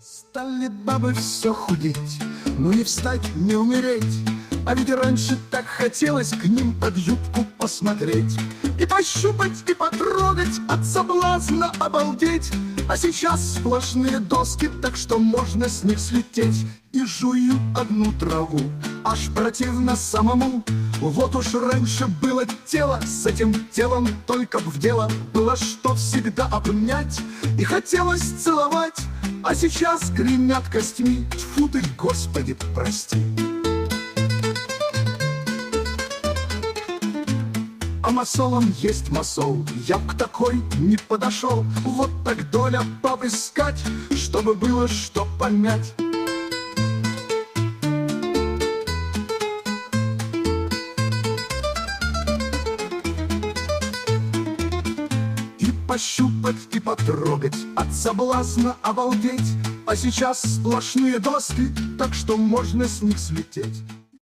Стали бабы все худеть, ну не встать, не умереть. А ведь раньше так хотелось к ним под юбку посмотреть и пощупать, и потрогать, от соблазна обалдеть. А сейчас сплошные доски, так что можно с них слететь. И жую одну траву, аж противно самому. Вот уж раньше было тело, с этим телом только б в дело было, что всегда обнять и хотелось целовать. А сейчас гремят костьми, тьфу ты, Господи, прости. А масолом есть масол, я б к такой не подошел. Вот так доля баб искать, чтобы было что помять. И пощупать, и потрогать, от соблазна обалдеть. А сейчас сплошные доски, так что можно с них слететь.